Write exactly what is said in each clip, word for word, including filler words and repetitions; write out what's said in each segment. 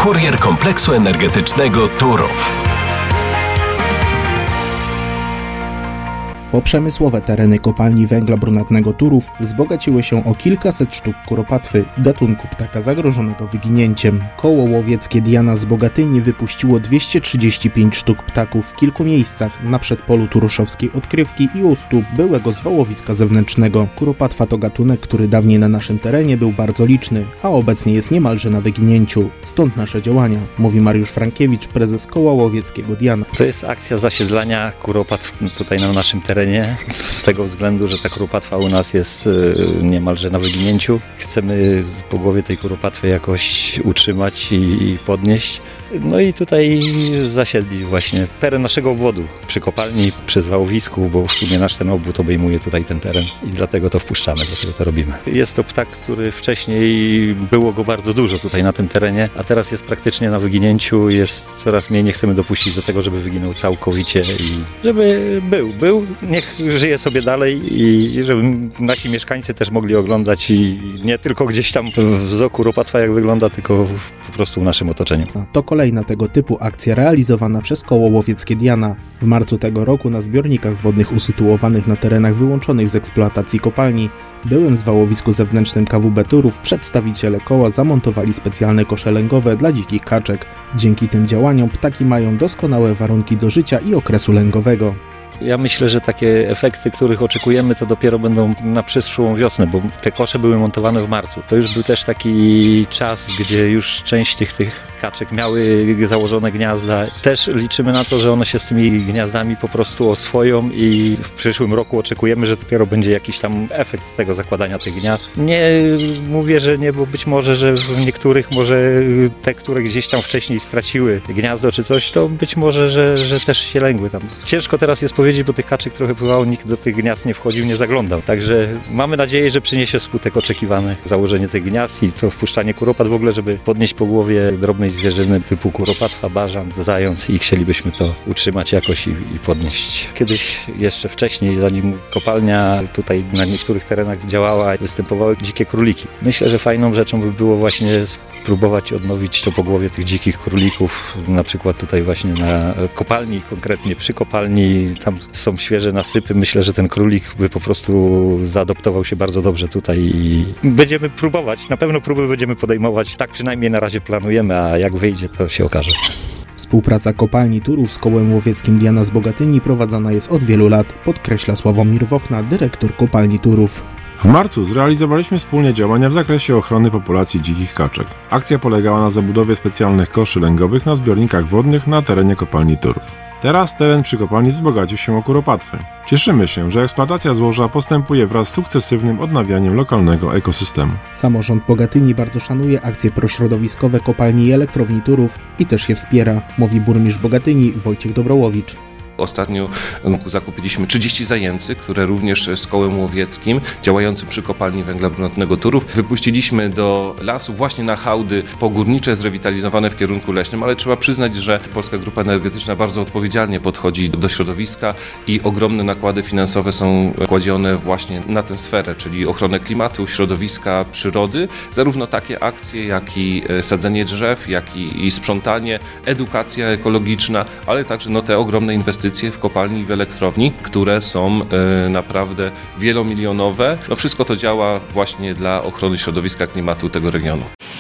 Kurier kompleksu energetycznego Turów. Poprzemysłowe tereny kopalni węgla brunatnego Turów wzbogaciły się o kilkaset sztuk kuropatwy, gatunku ptaka zagrożonego wyginięciem. Koło łowieckie Diana z Bogatyni wypuściło dwieście trzydzieści pięć sztuk ptaków w kilku miejscach na przedpolu turoszowskiej odkrywki i u stóp byłego zwałowiska zewnętrznego. Kuropatwa to gatunek, który dawniej na naszym terenie był bardzo liczny, a obecnie jest niemalże na wyginięciu. Stąd nasze działania, mówi Mariusz Frankiewicz, prezes Koła Łowieckiego Diana. To jest akcja zasiedlania kuropatw tutaj na naszym terenie. Z tego względu, że ta kuropatwa u nas jest niemalże na wyginięciu. Chcemy po głowie tej kuropatwy jakoś utrzymać i, i podnieść. No i tutaj zasiedlić właśnie teren naszego obwodu przy kopalni, przy zwałowisku, bo w sumie nasz ten obwód obejmuje tutaj ten teren i dlatego to wpuszczamy, dlatego to robimy. Jest to ptak, który wcześniej było go bardzo dużo tutaj na tym terenie, a teraz jest praktycznie na wyginięciu, jest coraz mniej, nie chcemy dopuścić do tego, żeby wyginął całkowicie i żeby był, był, niech żyje sobie dalej i żeby nasi mieszkańcy też mogli oglądać i nie tylko gdzieś tam w zoo kuropatwa jak wygląda, tylko po prostu w naszym otoczeniu. To kolejna tego typu akcja realizowana przez Koło Łowieckie Diana. W marcu tego roku na zbiornikach wodnych usytuowanych na terenach wyłączonych z eksploatacji kopalni, byłym zwałowisku zewnętrznym K W B Turów, przedstawiciele koła zamontowali specjalne kosze lęgowe dla dzikich kaczek. Dzięki tym działaniom ptaki mają doskonałe warunki do życia i okresu lęgowego. Ja myślę, że takie efekty, których oczekujemy, to dopiero będą na przyszłą wiosnę, bo te kosze były montowane w marcu. To już był też taki czas, gdzie już część tych, tych kaczek miały założone gniazda. Też liczymy na to, że one się z tymi gniazdami po prostu oswoją i w przyszłym roku oczekujemy, że dopiero będzie jakiś tam efekt tego zakładania tych gniazd. Nie mówię, że nie, bo być może, że w niektórych może te, które gdzieś tam wcześniej straciły gniazdo czy coś, to być może, że, że też się lęgły tam. Ciężko teraz jest powiedzieć, bo tych kaczek trochę pływało, nikt do tych gniazd nie wchodził, nie zaglądał. Także mamy nadzieję, że przyniesie skutek oczekiwany założenie tych gniazd i to wpuszczanie kuropat w ogóle, żeby podnieść po głowie drobnej zwierzyny typu kuropatwa, bażant, zając i chcielibyśmy to utrzymać jakoś i, i podnieść. Kiedyś jeszcze wcześniej, zanim kopalnia tutaj na niektórych terenach działała, występowały dzikie króliki. Myślę, że fajną rzeczą by było właśnie spróbować odnowić to po głowie tych dzikich królików, na przykład tutaj właśnie na kopalni, konkretnie przy kopalni, tam są świeże nasypy. Myślę, że ten królik by po prostu zaadoptował się bardzo dobrze tutaj i będziemy próbować, na pewno próby będziemy podejmować, tak przynajmniej na razie planujemy, a jak wyjdzie, to się okaże. Współpraca kopalni Turów z Kołem Łowieckim Diana z Bogatyni prowadzona jest od wielu lat, podkreśla Sławomir Wochna, dyrektor kopalni Turów. W marcu zrealizowaliśmy wspólnie działania w zakresie ochrony populacji dzikich kaczek. Akcja polegała na zabudowie specjalnych koszy lęgowych na zbiornikach wodnych na terenie kopalni Turów. Teraz teren przy kopalni wzbogacił się o kuropatwy. Cieszymy się, że eksploatacja złoża postępuje wraz z sukcesywnym odnawianiem lokalnego ekosystemu. Samorząd Bogatyni bardzo szanuje akcje prośrodowiskowe kopalni i elektrowni Turów i też je wspiera, mówi burmistrz Bogatyni Wojciech Dobrołowicz. Ostatnio zakupiliśmy trzydzieści zajęcy, które również z Kołem Łowieckim działającym przy kopalni węgla brunatnego Turów wypuściliśmy do lasu właśnie na hałdy pogórnicze zrewitalizowane w kierunku leśnym, ale trzeba przyznać, że Polska Grupa Energetyczna bardzo odpowiedzialnie podchodzi do środowiska i ogromne nakłady finansowe są kładzione właśnie na tę sferę, czyli ochronę klimatu, środowiska, przyrody, zarówno takie akcje jak i sadzenie drzew, jak i, i sprzątanie, edukacja ekologiczna, ale także no, te ogromne inwestycje w kopalni i w elektrowni, które są e, naprawdę wielomilionowe. No wszystko to działa właśnie dla ochrony środowiska, klimatu tego regionu.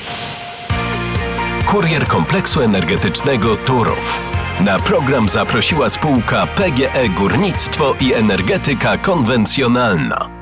Kurier kompleksu energetycznego Turów. Na program zaprosiła spółka P G E Górnictwo i Energetyka Konwencjonalna.